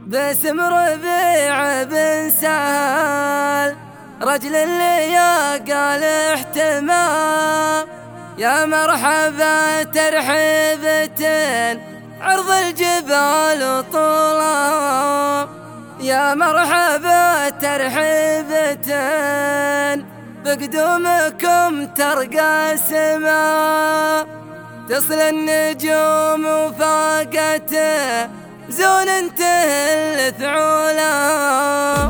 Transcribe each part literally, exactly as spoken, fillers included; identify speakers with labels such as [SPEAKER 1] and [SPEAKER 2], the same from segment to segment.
[SPEAKER 1] باسم ربيع بن سهل رجل اللياقة الاحتمال، يا مرحبا ترحيبة عرض الجبال طولها، يا مرحبا ترحيبة بقدومكم ترقى السماء، تصل النجوم وفاقته زون تهل ثعولها.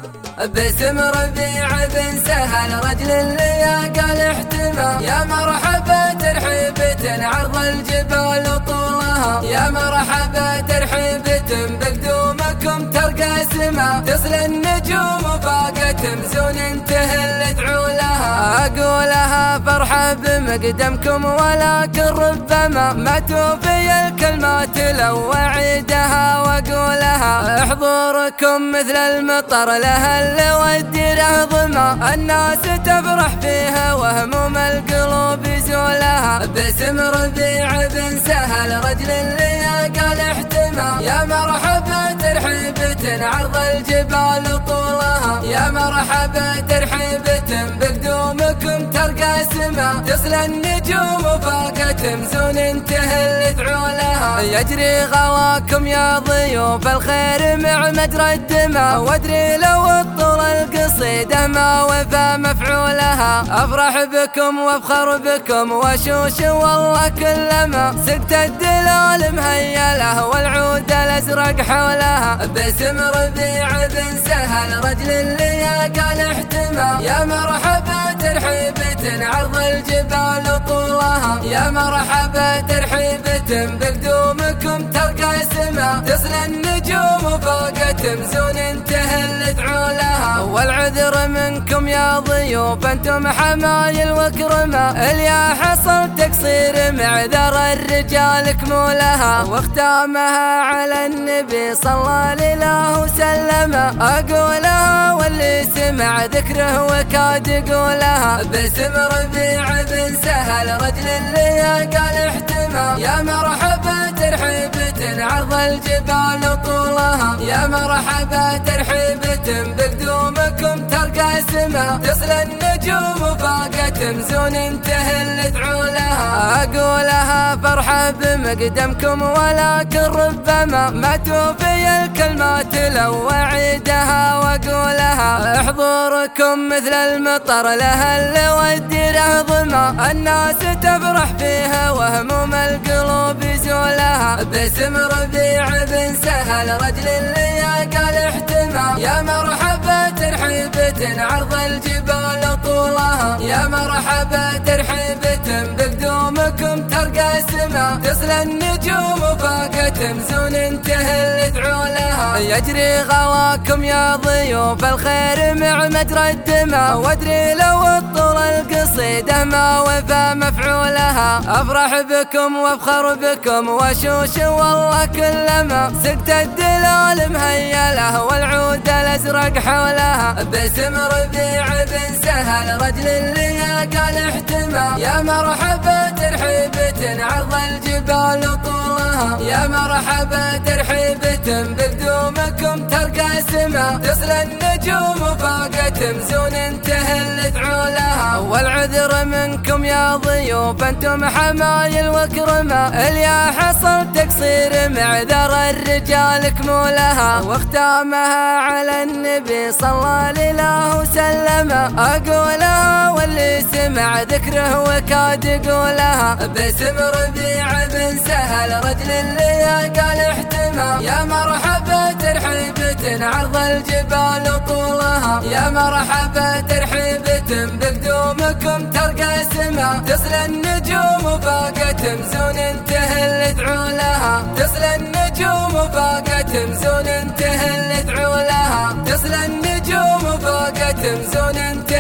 [SPEAKER 1] باسم ربيع بن سهل رجل اللياقة الاحتمال، يا مرحبا ترحيبة عرض الجبال طولها، يا مرحبا ترحيبة بقدومكم ترقى السما، تصل النجوم وفاقة مزون تهل ثعولها. أقولها فرحة بمقدمكم ولكن ربما ما توفي الكلمات لو أعيدها وأقولها. حضوركم مثل المطر لها اللي وديره ظما، الناس تفرح فيها وهموم القلوب يزولها. باسم ربيع بن سهل رجل اللياقة الاحتمال، يا مرحبا ترحيبة عرض الجبال طولها، يا مرحبا ترحيبة بقدومكم ترقى السما، تصل النجوم وفاقة مزون تهل ثعولها. يجري غواكم يا ضيوف الخير مع مجرى الدماء، وادري لو الطول القصيدة ما وفى مفعولها. افرح بكم وافخر بكم واشوش والله كلما سقت الدلال مهيله والعود الازرق حولها. باسم ربيع بن سهل رجل اللياقة الاحتمال، يا مرحبا ترحيبة عرض الجبال طولها، يا مرحبا ترحيبة بقدومكم ترقى السما، تصل النجوم وفاقة مزون تهل ثعولها. والعذر منكم يا ضيوف انتم حمايل وكرمة، اليا حصل تقصير معذر الرجال كمولها، واختامها على النبي صلى الله وسلم. اقولها واللي سمع ذكره وكاد يقولها. باسم ربيع بن سهل رجل اللياقة الاحتمال، يا مرحبا ترحيبة عرض الجبال طولها، يا مرحبا ترحيبة بقدومكم ترقى السما، تصل النجوم وفاقة مزون تهل ثعولها. اقولها فرحة بمقدمكم ولكن ربما ما توفي الكلمات لو أعيدها وأقولها. حضوركم مثل المطر لها اللي وديره ظما، الناس تفرح فيها وهموم القلوب يزولها. باسم ربيع بن سهل رجل اللياقة الاحتمال، يا مرحبا ترحيبة عرض الجبال طولها، يا مرحبا ترحيبة بقدومكم ترقى السما، تصل النجوم وفاقة مزون تهل ثعولها. يجري غواكم يا ضيوف الخير مع مجرى الدماء، وادري لو الطول القصيدة ما وفى مفعولها. افرح بكم وافخر بكم واشوش والله كلما سقت الدلال مهيله والعود الازرق حولها. باسم ربيع بن سهل رجل اللياقة الاحتمال، يا مرحبا ترحيبة عرض الجبال طولها، يا مرحبا ترحيبة بقدومكم ترقى السما، تصل النجوم وفاقة مزون تهل ثعولها. والعذر منكم يا ضيوف انتم حمايل وكرمة، اليا حصل تقصير معذر الرجال كمولها، واختامها على النبي صلى الله وسلم. اقولها واللي سمع ذكره وكاد يقولها. باسم ربيع بن سهل رجل اللياقة الاحتمال، يا مرحبا ترحيبة عرض الجبال طولها، يا مرحبا ترحيبة بقدومكم ترقى السما، تصل النجوم وفاقة مزون تهل ثعولها، تصل النجوم وفاقة مزون تهل ثعولها، تصل النجوم وفاقة مزون